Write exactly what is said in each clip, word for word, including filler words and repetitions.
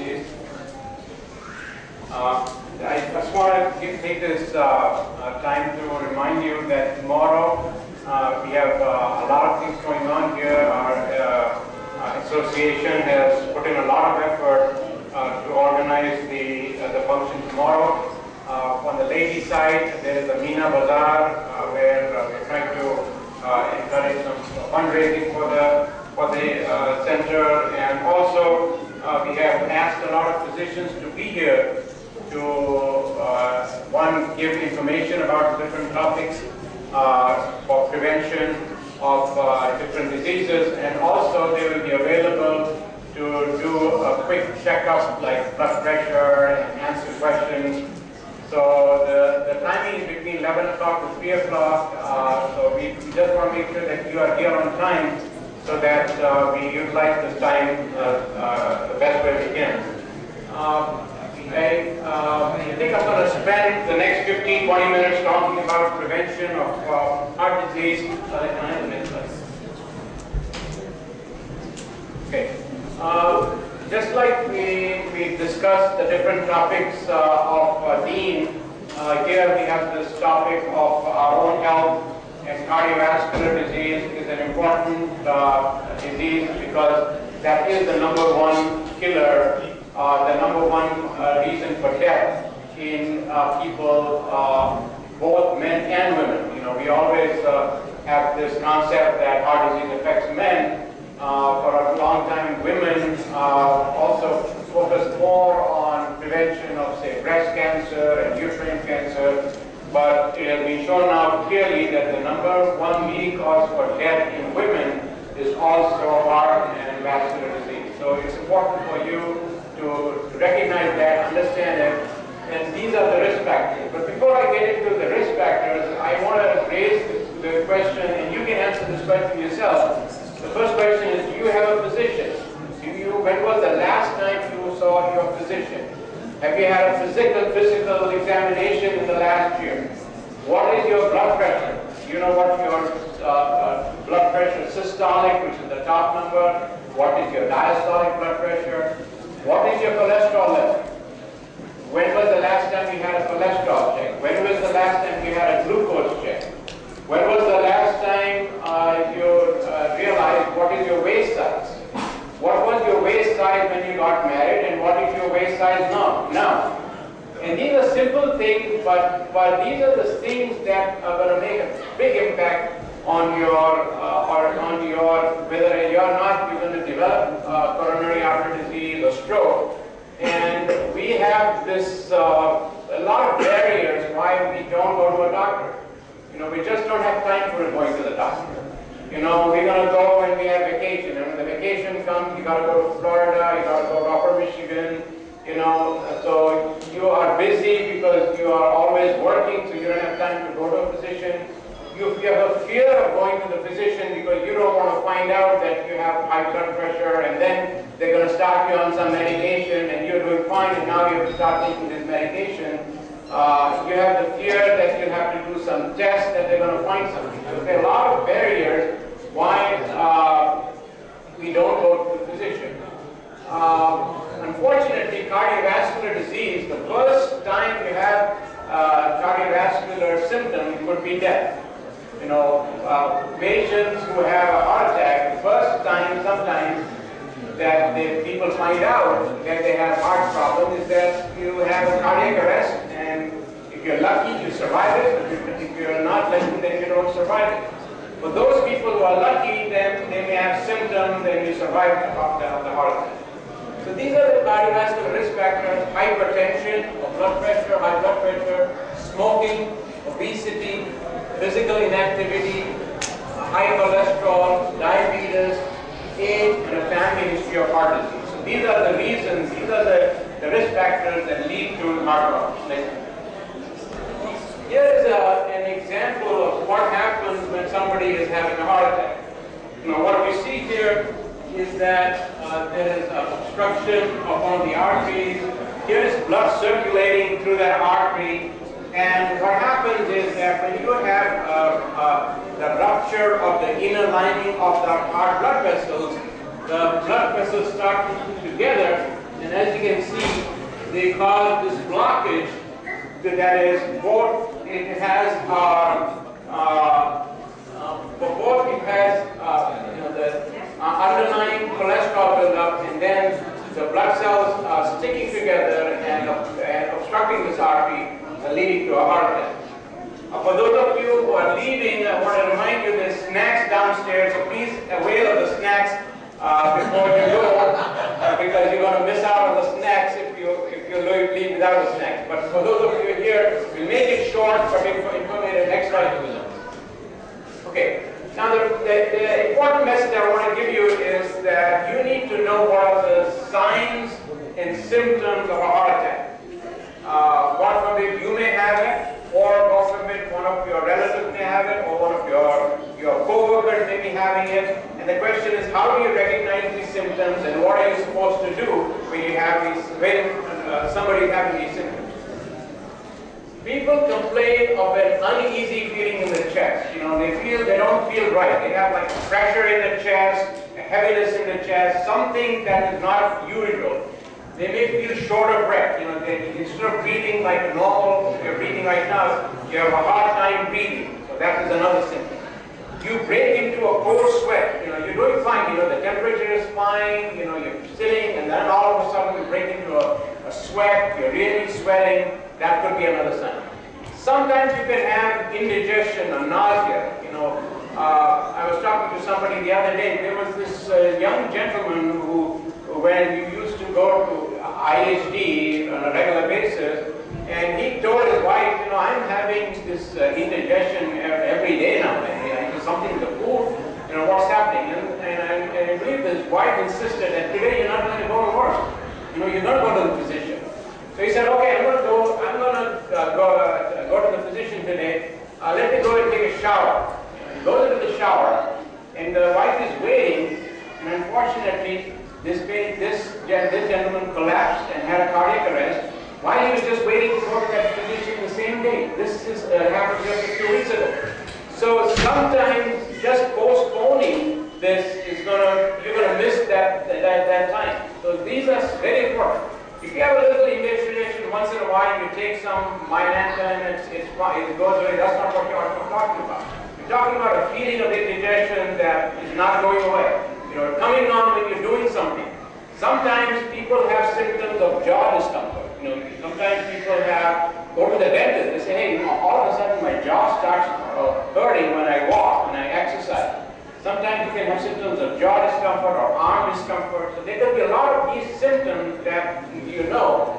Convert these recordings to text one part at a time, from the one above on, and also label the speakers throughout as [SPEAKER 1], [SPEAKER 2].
[SPEAKER 1] disease. Uh, I just want to give, take this uh, uh, time to remind you that tomorrow uh, we have uh, a lot of things going on here. Our uh, uh, association has put in a lot of effort uh, to organize the, uh, the function tomorrow. Uh, on the lady side, there is a Meena Bazaar uh, where uh, we're trying to uh, encourage some fundraising for the for the uh, center, and also uh, we have asked a lot of physicians to be here to uh, one, give information about different topics uh, for prevention of uh, different diseases, and also they will be available to do a quick checkup like blood pressure and answer questions. So the, the timing is between eleven o'clock to three o'clock, uh, so we, we just want to make sure that you are here on time so that uh, we utilize this time uh, uh, the best way we can. Uh, I, uh, I think I'm going to spend the next fifteen, twenty minutes talking about prevention of uh, heart disease. Uh, can I have a minute, please? Okay. Uh, just like we, we discussed the different topics uh, of uh, Dean, uh, here we have this topic of our own health, and cardiovascular disease is an important uh, disease because that is the number one killer. Uh, the number one uh, reason for death in uh, people, uh, both men and women. You know, we always uh, have this concept that heart disease affects men. Uh, for a long time, women uh, also focused more on prevention of, say, breast cancer and uterine cancer. But it has been shown now clearly that the number one leading cause for death in women is also heart and vascular disease. So it's important for you to recognize that, understand it, and these are the risk factors. But before I get into the risk factors, I want to raise the question, and you can answer this question yourself. The first question is, do you have a physician? Do you, when was the last time you saw your physician? Have you had a physical, physical examination in the last year? What is your blood pressure? You know what your uh, uh, blood pressure systolic, which is the top number. What is your diastolic blood pressure? What is your cholesterol level? When was the last time you had a cholesterol check? When was the last time you had a glucose check? When was the last time uh, you uh, realized what is your waist size? What was your waist size when you got married, and what is your waist size now? Now, and these are simple things, but but these are the things that are going to make a big impact on your uh, or on your whether you're not you're going to develop uh, coronary artery disease or stroke. And we have this uh, a lot of barriers why we don't go to a doctor. You know, we just don't have time for going to the doctor. You know, we're going to go when we have vacation, and when the vacation comes, you got to go to Florida, you got to go to Upper Michigan. You know, so you are busy because you are always working, so you don't have time to go to a physician. You have a fear of going to the physician because you don't want to find out that you have high blood pressure, and then they're going to start you on some medication, and you're doing fine, and now you have to start taking this medication. Uh, you have the fear that you have to do some tests that they're going to find something. So there are a lot of barriers why uh, we don't go to the physician. Uh, unfortunately, cardiovascular disease, the first time you have uh, cardiovascular symptom could be death. You know, uh, patients who have a heart attack, the first time sometimes that the people find out that they have heart problem is that you have a cardiac arrest, and if you're lucky, you survive it. If you're not lucky, then you don't survive it. For those people who are lucky, then they may have symptoms, then you survive the heart attack. So these are the cardiovascular risk factors: hypertension, or blood pressure, high blood pressure, smoking, obesity, physical inactivity, high cholesterol, diabetes, age, and a family history of heart disease. So these are the reasons, these are the, the risk factors that lead to heart problems. Here is a, an example of what happens when somebody is having a heart attack. Now what we see here is that uh, there is an obstruction of one of the arteries. Here is blood circulating through that artery. And what happens is that when you have uh, uh, the rupture of the inner lining of the heart blood vessels, the blood vessels start to come together, And as you can see, they cause this blockage that is both, it has, uh, uh, uh, for both it has uh, you know, the uh, underlying cholesterol buildup, and then the blood cells are sticking together and, uh, and obstructing this artery, uh, leading to a heart attack. Uh, for those of you who are leaving, I want to remind you there's snacks downstairs, so please avail of the snacks uh, before you go, uh, because you're going to miss out on the snacks if you if you leave without the snacks. But for those of you here, we'll make it short but informative. Next slide. Okay. Now the, the, the important message I want to give you is that you need to know what are the signs and symptoms of a heart attack. Uh, God forbid you may have it, or God forbid one of your relatives may have it, or one of your, your co-workers may be having it. And the question is, how do you recognize these symptoms, and what are you supposed to do when you have these, when uh, somebody is having these symptoms? People complain of an uneasy feeling in the chest. You know, they feel, they don't feel right. They have like pressure in the chest, a heaviness in the chest, something that is not usual. They may feel short of breath. You know, they, instead of breathing like normal, you're breathing right now, you have a hard time breathing. So that is another symptom. You break into a cold sweat. You know, you're doing fine. You know, the temperature is fine. You know, you're sitting, and then all of a sudden you break into a, a sweat. You're really sweating. That could be another sign. Sometimes you can have indigestion or nausea. You know, uh, I was talking to somebody the other day. There was this uh, young gentleman who, when you used to go to I H D on a regular basis, and he told his wife, you know, I'm having this uh, indigestion every day now, and uh, something in the food, you know, what's happening? And, and, I, and I believe his wife insisted that today you're not going to go to work. You know, you're going to go to the physician. So he said, okay, I'm going to go, I'm going to uh, go, uh, go to the physician today. Uh, let me go and take a shower. He goes into the shower, and the wife is waiting, and unfortunately, this, this, this gentleman collapsed and had a cardiac arrest while he was just waiting to go to that physician the same day. This is, uh, happened just a few weeks ago. So sometimes just postponing this is going to, you're going to miss that, that, that time. So these are very important. If you have a little indigestion once in a while, you take some Mylanta and it's, it's, it goes away. That's not what you're talking about. You're talking about a feeling of indigestion that is not going away. You know, coming on when you're doing something. Sometimes people have symptoms of jaw discomfort. You know, sometimes people have, go to the dentist, they say, hey, you know, all of a sudden my jaw starts uh, hurting when I walk, when I exercise. Sometimes you can have symptoms of jaw discomfort or arm discomfort. So there could be a lot of these symptoms that you know.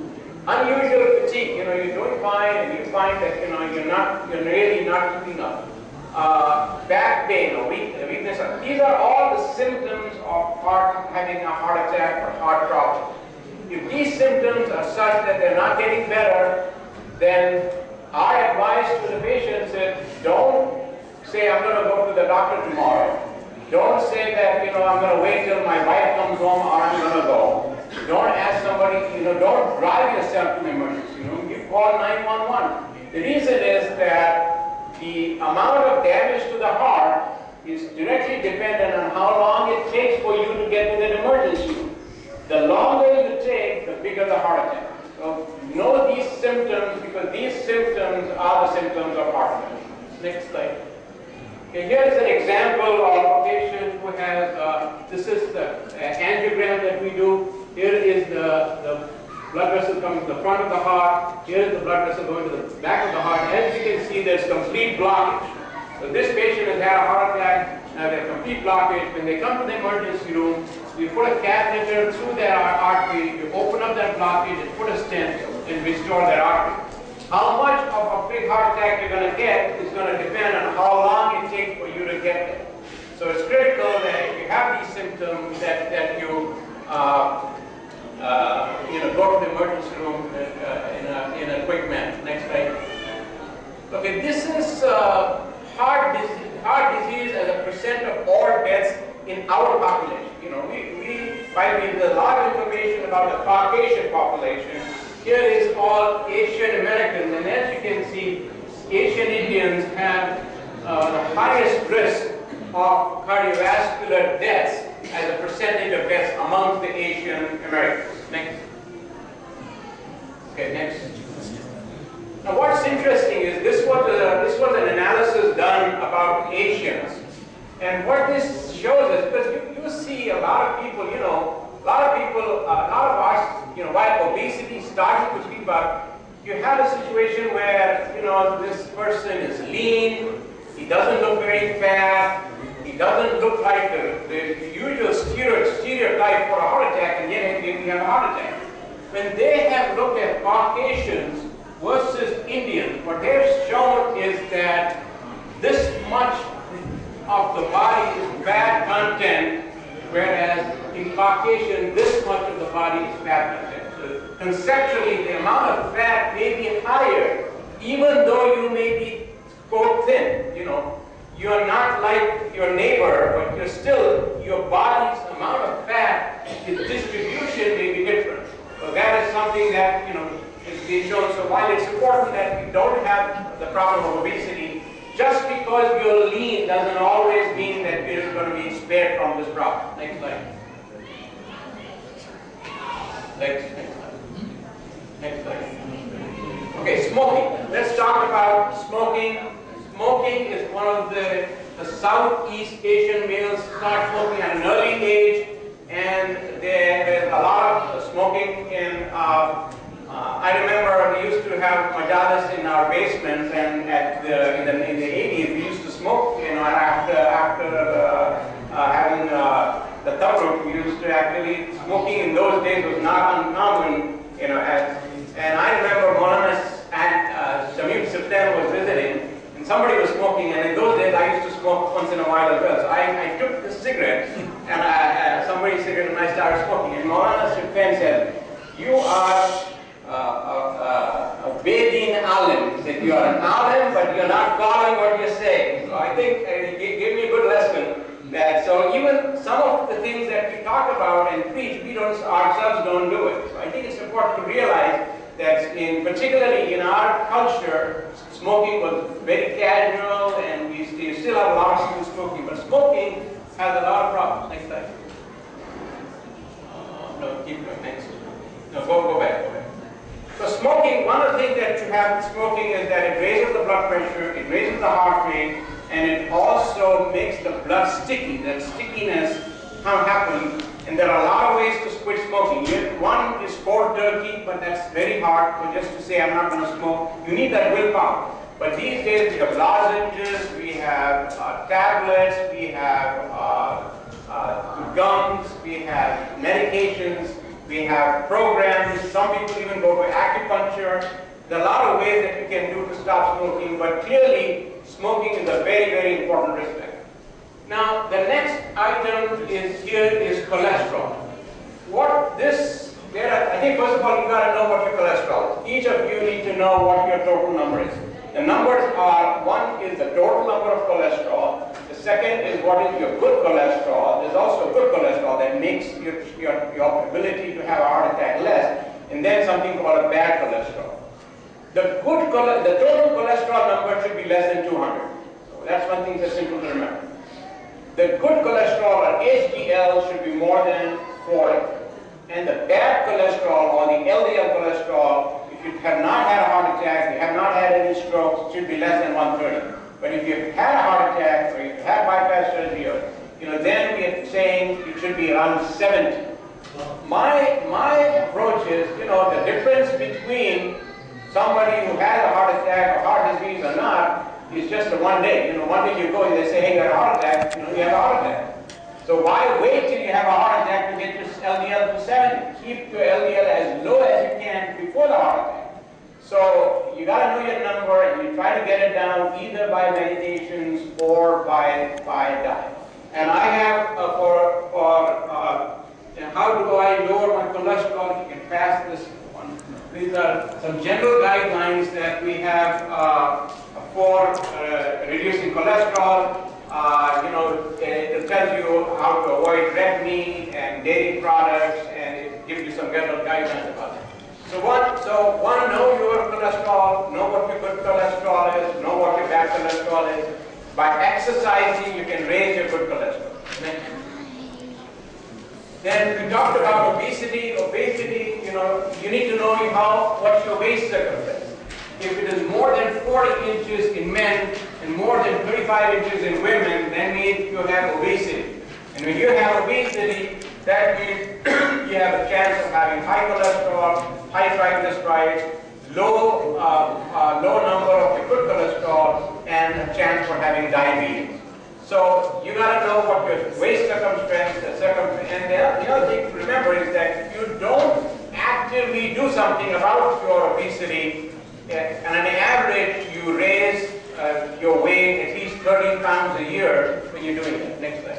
[SPEAKER 1] Unusual fatigue, you know, you're doing fine and you find that, you know, you're not, you're really not keeping up. Uh, back pain or weak, weakness. These are all the symptoms of heart, having a heart attack or heart problem. If these symptoms are such that they're not getting better, then our advice to the patient is don't say I'm going to go to the doctor tomorrow. Don't say that, you know, I'm going to wait till my wife comes home or I'm going to go. Don't ask somebody, you know, don't drive yourself to the emergency room. You call nine one one. The reason is that the amount of damage to the heart is directly dependent on how long it takes for you to get to the emergency room. The longer you take, the bigger the heart attack. So know these symptoms because these symptoms are the symptoms of heart attack. Next slide. Okay, here is an example of a patient who has, uh, this is the uh, angiogram that we do. Here is the, the blood vessel coming to the front of the heart. Here is the blood vessel going to the back of the heart. As you can see, there's complete blockage. So this patient has had a heart attack, now they have complete blockage. When they come to the emergency room, we put a catheter through their artery, you open up that blockage and put a stent and restore that artery. How much of a big heart attack you're going to get is going to depend on how long it takes for you to get there. So it's critical that if you have these symptoms that, that you uh, Uh, you know, go to the emergency room uh, in, a, in a quick manner. Next slide. Okay, this is uh, heart, disease, heart disease as a percent of all deaths in our population. You know, we, we while we have a lot of information about the Caucasian population, here is all Asian Americans, and as you can see, Asian Indians have uh, the highest risk of cardiovascular deaths as a percentage of deaths amongst the Asian Americans. Next. Okay, next. Now what's interesting is this was, a, this was an analysis done about Asians. And what this shows us, because you, you see a lot of people, you know, a lot of people, uh, a lot of us, you know, while obesity started to speak about, you have a situation where, you know, this person is lean, he doesn't look very fat, he doesn't look like the, the usual stereotype for a heart attack, and yet he have a heart attack. When they have looked at Caucasians versus Indians, what they've shown is that this much of the body is fat content, whereas in Caucasian, this much of the body is fat content. So conceptually, the amount of fat may be higher, even though you may be, quote, thin. You know, you're not like your neighbor, but you're still, your body's amount of fat, its distribution may be different. So that is something that, you know, is being shown. So while it's important that we don't have the problem of obesity, just because you're lean doesn't always mean that you're going to be spared from this problem. Next slide. Next, next slide. Next slide. Okay, smoking. Let's talk about smoking. Smoking is one of the, the Southeast Asian males start smoking at an early age, and there is a lot of smoking in uh, Uh, I remember we used to have majalis in our basements, and at the, in, the, in the eighties we used to smoke. You know, after after uh, uh, having uh, the tabarruk, we used to actually smoking in those days was not uncommon. You know, as, and I remember Maulana and uh, Shamim Siftan was visiting, and somebody was smoking, and in those days I used to smoke once in a while as well. So I, I took the cigarette, and I, uh, somebody's cigarette, and I started smoking. And Maulana Siftan said, "You are Uh, uh, uh, a Bedin alim." He said, "You are an alim, but you're not following what you're saying." So I think uh, he gave me a good lesson that, so even some of the things that we talk about and preach, we don't, ourselves don't do it. So I think it's important to realize that in, particularly in our culture, smoking was very casual, and we still, still have a lot of people smoking, but smoking has a lot of problems. Next slide. Uh, no, keep going, next. No, go, go back, go back. So smoking, one of the things that you have with smoking is that it raises the blood pressure, it raises the heart rate, and it also makes the blood sticky. That stickiness can happen, and there are a lot of ways to quit smoking. One is cold turkey, but that's very hard. So just to say I'm not going to smoke, you need that willpower. But these days we have lozenges, we have uh, tablets, we have uh, uh, gums, we have medications. We have programs, some people even go to acupuncture. There are a lot of ways that you can do to stop smoking, but clearly smoking is a very, very important risk factor. Now, the next item is here is cholesterol. What this, there are, I think first of all you got to know what your cholesterol is. Each of you need to know what your total number is. The numbers are, one is the total number of cholesterol. The second is what is your good cholesterol. There's also good cholesterol that makes your, your, your ability to have a heart attack less. And then something called a bad cholesterol. The good chole the total cholesterol number should be less than two hundred. So that's one thing that's simple to remember. The good cholesterol, or H D L, should be more than forty. And the bad cholesterol, or the L D L cholesterol, if you have not had a heart attack, you have not had any strokes, it should be less than one thirty. But if you've had a heart attack, or you've had bypass surgery, or, you know, then we are saying it should be around seventy. My, my approach is, you know, the difference between somebody who has a heart attack or heart disease or not is just a one day. You know, one day you go and they say, hey, you got a heart attack, you know, you have a heart attack. So why wait till you have a heart attack to get your L D L to seventy? Keep your L D L as low as you can before the heart attack. So you got to know your number, and you try to get it down either by medications or by, by diet. And I have uh, for, for uh, how do I lower my cholesterol? You can pass this one. These are some general guidelines that we have uh, for uh, reducing cholesterol. Uh, you know, it tells you how to avoid red meat and dairy products, and it gives you some general guidelines about it. So one, so one, know your cholesterol, know what your good cholesterol is, know what your bad cholesterol is. By exercising, you can raise your good cholesterol. Next. Then we talked about obesity. Obesity, you know, you need to know how, what's your waist circumference. If it is more than forty inches in men and more than thirty-five inches in women, that means you have obesity. And when you have obesity, that means you have a chance of having high cholesterol, high triglycerides, low, uh, uh, low number of your good cholesterol, and a chance for having diabetes. So you got to know what your waist circumference, the circumference, and the other thing to remember is that if you don't actively do something about your obesity, and on average you raise uh, your weight at least thirty pounds a year when you're doing it. Next slide.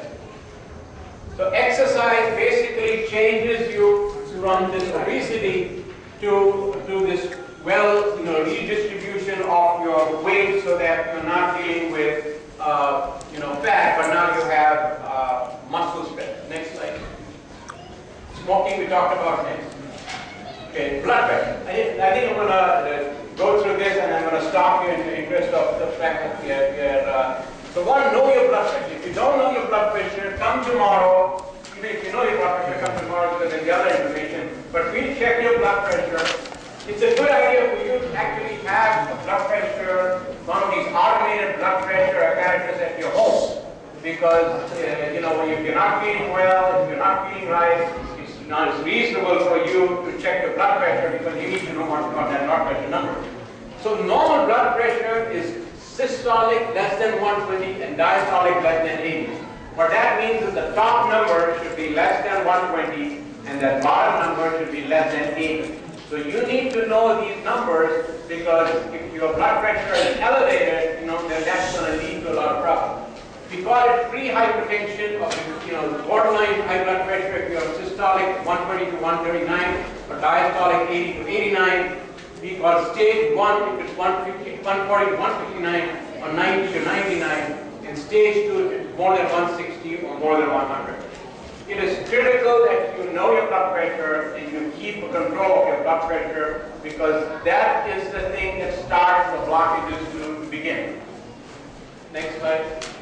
[SPEAKER 1] So exercise basically changes you from this obesity to, to this well, you know, redistribution of your weight so that you're not dealing with uh, you know, fat, but now you have uh, muscle strength. Next slide. Smoking we talked about next. Okay, blood pressure. I think, I think I'm going to uh, go through this and I'm going to stop you in the interest of the fact that we are, we are uh, so one, know your blood pressure. If you don't know your blood pressure, come tomorrow. Even if you know your blood pressure, come tomorrow because there's the other information. But we'll check your blood pressure. It's a good idea for you to actually have a blood pressure, one of these automated blood pressure apparatus at your home. Because, uh, you know, if you're not feeling well, if you're not feeling right, it's not as reasonable for you to check your blood pressure because you need to know what's got that blood pressure number. So normal blood pressure is systolic less than one twenty and diastolic less than eighty. What that means is the top number should be less than one twenty and the bottom number should be less than eighty. So you need to know these numbers because if your blood pressure is elevated, you know, then that's going to lead to a lot of problems. We call it pre-hypertension or, you know, borderline high blood pressure if you have systolic one twenty to one thirty-nine or diastolic eighty to eighty-nine. We call stage one if it's one fifty, one forty to one fifty-nine or ninety to ninety-nine, and stage two if it's more than one sixty or more than one hundred. It is critical that you know your blood pressure and you keep control of your blood pressure because that is the thing that starts the blockages to begin. Next slide.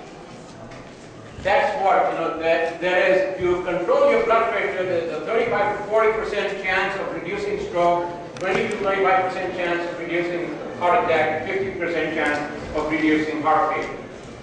[SPEAKER 1] That's what, you know, that there is, if you control your blood pressure, there's a thirty-five to forty percent chance of reducing stroke, twenty to twenty-five percent chance of reducing heart attack, fifty percent chance of reducing heart failure.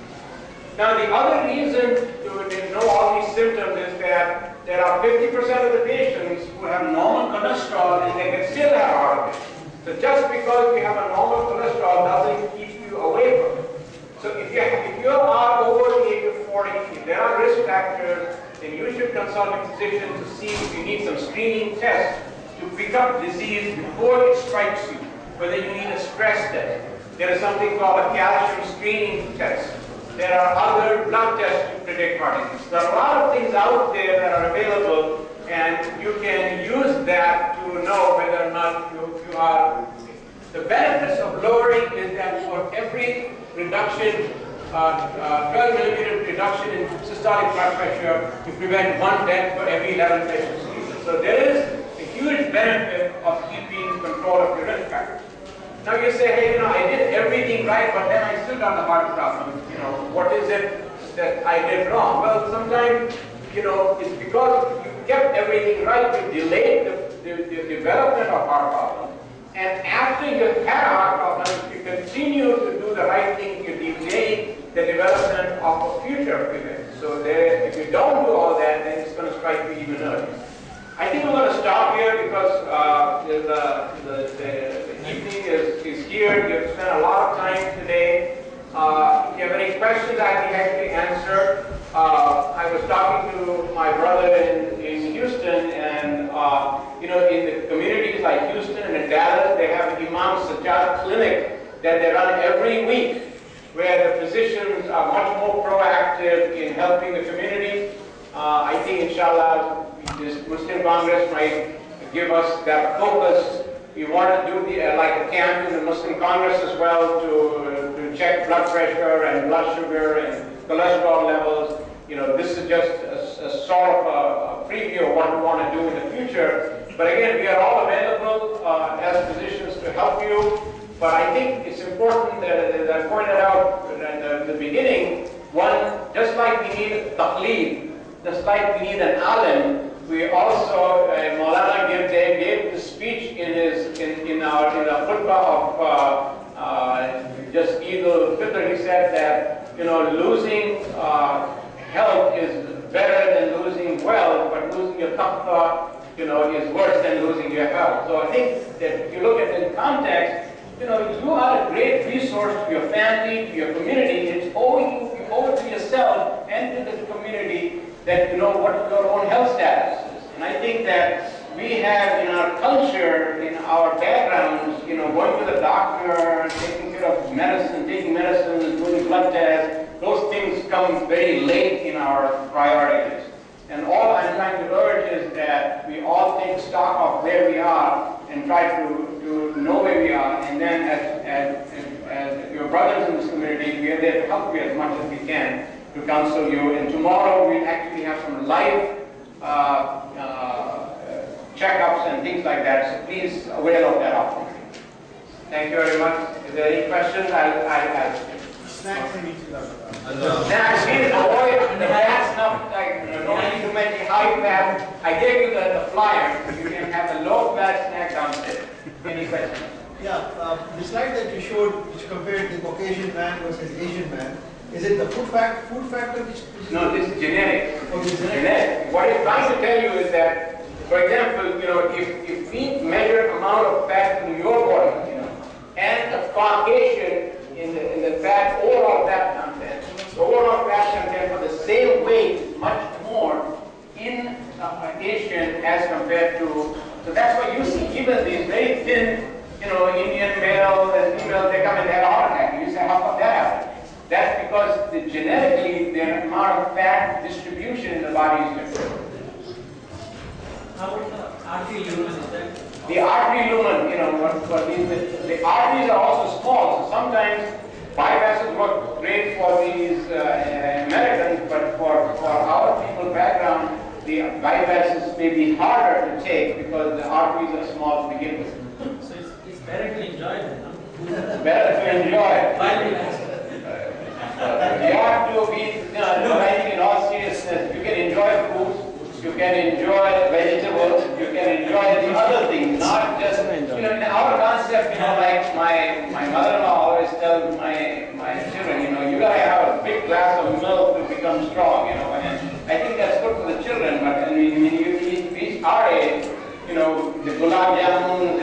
[SPEAKER 1] Now the other reason to know all these symptoms is that there are fifty percent of the patients who have normal cholesterol and they can still have heart attack. So just because you have a normal cholesterol doesn't keep you away from it. So if you, if you are over the age of forty, if there are risk factors, then you should consult a physician to see if you need some screening tests to pick up disease before it strikes you, whether you need a stress test. There is something called a calcium screening test. There are other blood tests to predict heart disease. There are a lot of things out there that are available, and you can use that to know whether or not you, you are. The benefits of lowering is that for every reduction, uh, uh, twelve millimeter reduction in systolic blood pressure, you prevent one death for every eleven patients. So there is a huge benefit of keeping control of your risk factors. Now you say, hey, you know, I did everything right, but then I still got the heart problem. You know, what is it that I did wrong? Well, sometimes, you know, it's because you kept everything right, you delayed the, the, the development of heart problem. And after you had a heart problem, if you continue to do the right thing, you delay the development of a future event. So there, if you don't do all that, then it's going to strike you even earlier. I think we're going to stop here because uh, the, the, the, the evening is, is here. You've spent a lot of time today. Uh, if you have any questions, I'd be happy to answer. Uh, I was talking to my brother in, in Houston, and uh, you know, in the communities like Houston and in Dallas, they have an Imam Sajjad clinic that they run every week, where the physicians are much more proactive in helping the community. Uh, I think, inshallah, this Muslim Congress might give us that focus. We want to do the, uh, like a camp in the Muslim Congress as well to, uh, to check blood pressure and blood sugar and cholesterol levels. You know, this is just a, a sort of a, a preview of what we want to do in the future. But again, we are all available uh, as physicians to help you. But I think it's important that, as I pointed out at the, the beginning, one, just like we need taqleed, just like we need an alim, we also, uh, Maulana gave, gave the speech in his in, in our in the khutbah of uh, uh, just Eid al-Fitr. He said that you know losing uh, health is better than losing wealth, but losing your taqwa, you know, is worse than losing your health. So I think that if you look at it in context, you know, you are a great resource to your family, to your community. It's owing you owe it to yourself and to the community that you know what your own health status is. And I think that we have in our culture, in our backgrounds, you know, going to the doctor, taking care of medicine, taking medicines, doing blood tests, those things come very late in our priorities. And all I'm trying to urge is that we all take stock of where we are and try to, to know where we are. And then as, as, as your brothers in this community, we are there to help you as much as we can to counsel you. And tomorrow we'll actually have some live uh, uh, checkups and things like that. So please avail of that opportunity. Thank you very much. Is there any questions? I'll, I'll ask.
[SPEAKER 2] Snacks and each other.
[SPEAKER 1] Snacks, please avoid the fat stuff, like, you know, don't eat too many high fat. I gave you the, the flyer. You can have the low fat snack downstairs. Any questions?
[SPEAKER 2] Yeah, uh, the slide that you showed, which compared the Caucasian man versus Asian man, is it the food fact, food factor which? which
[SPEAKER 1] No, this is genetic.
[SPEAKER 2] Oh, this is genetic.
[SPEAKER 1] Genetic. What it's trying to tell you is that, for example, you know, if, if we measure amount of fat in your body, you know, and a Caucasian in the, in the fat, overall fat content, the overall fat content for the same weight is much more in uh, Asian as compared to, so that's why you see even these very thin, you know, Indian male and female, they come and they have a heart attack. You say, how come that happened? That's because the, genetically the amount of fat distribution in the body is different.
[SPEAKER 3] How about the artery lumen? Is that?
[SPEAKER 1] The artery lumen, you know, what, what these, the, the arteries are also small, so sometimes bypasses work great for these uh, Americans, but for, for our people background, the bypasses may be harder to take because the arteries are small to begin with.
[SPEAKER 3] So it's, it's better to enjoy it, huh?
[SPEAKER 1] Better to enjoy.
[SPEAKER 3] While relaxing.
[SPEAKER 1] You have to be, you know, I think in all seriousness, you can enjoy food, you can enjoy vegetables, you can enjoy the other things, not just, you know, in our concept, you know, like my, my mother-in-law always tells my, my children, you know, you gotta have a big glass of milk to become strong, you know, and I think that's good for the children, but I mean, when you reach our age, you know, the gulab jamuns